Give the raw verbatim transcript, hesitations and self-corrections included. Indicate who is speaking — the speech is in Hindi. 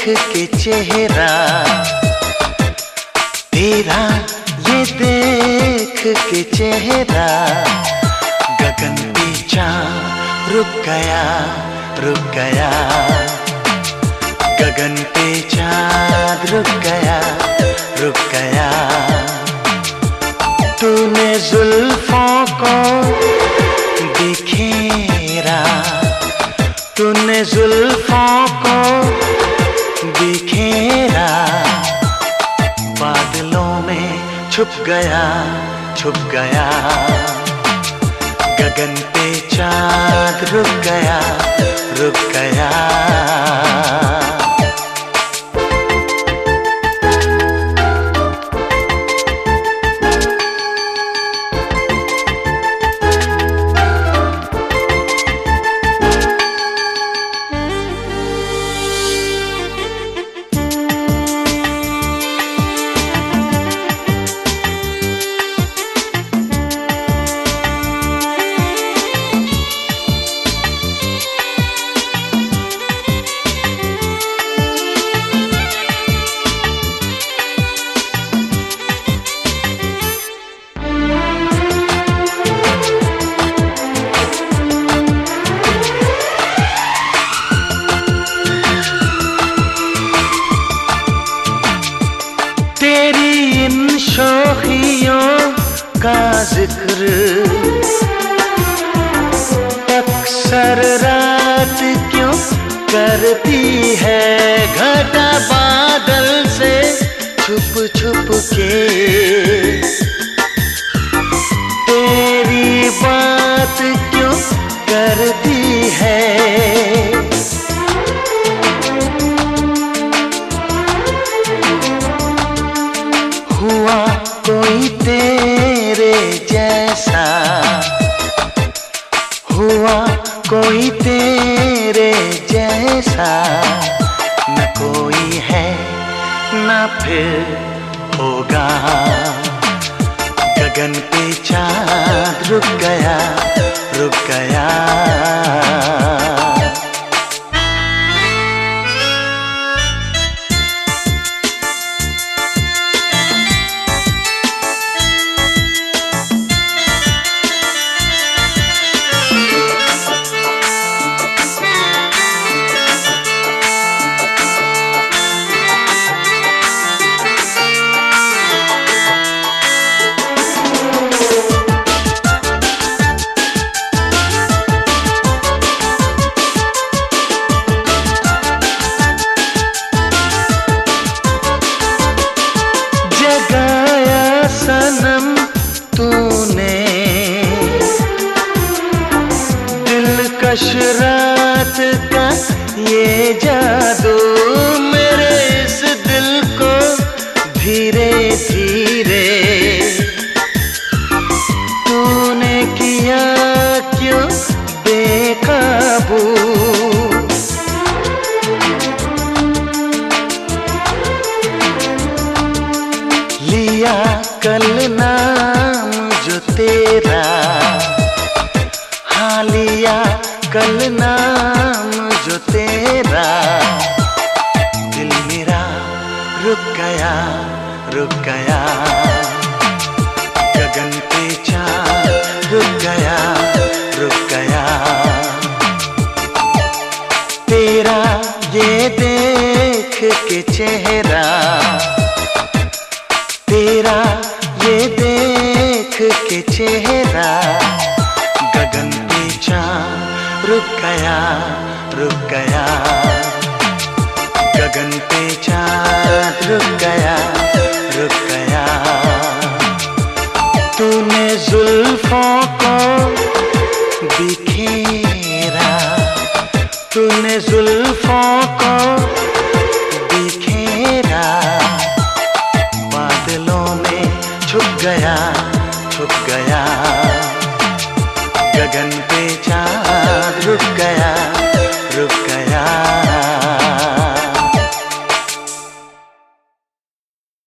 Speaker 1: के चेहरा तेरा, ये देख के चेहरा, गगन पे चाँद रुक गया, रुक गया, गगन पे चाँद रुक गया, रुक गया। तूने जुल्फों को बिखेरा, तूने जुल्फों को बिखेरा, बादलों में छुप गया, छुप गया, गगन पे चाँद रुक गया, रुक गया। तेरी इन शौखियों का जिक्र अक्सर रात क्यों करती है, घटा बादल से छुप छुप के। तेरी बात क्यों करती है, हुआ कोई तेरे जैसा, हुआ कोई तेरे जैसा, न कोई है न फिर होगा, गगन पे चाँद रुक गया, रुक गया। सनम तूने दिलकश रात का ये जादू, मेरे इस दिल को धीरे धीरे तूने किया क्यों बेकाबू। लिया कल नाम जो तेरा, हाँ लिया कल नाम जो तेरा, दिल मेरा रुक गया, रुक गया, गगन पे चाँद रुक गया, रुक गया। तेरा ये देख के चेहरा, तेरा ये देख के चेहरा, गगन पे चाँद रुक गया, रुक गया, गगन पे चाँद रुक गया, रुक गया। तूने जुल्फों को बिखेरा, तूने जुल्फों को बिखेरा, छुप गया, छुप गया, गगन पे चाँद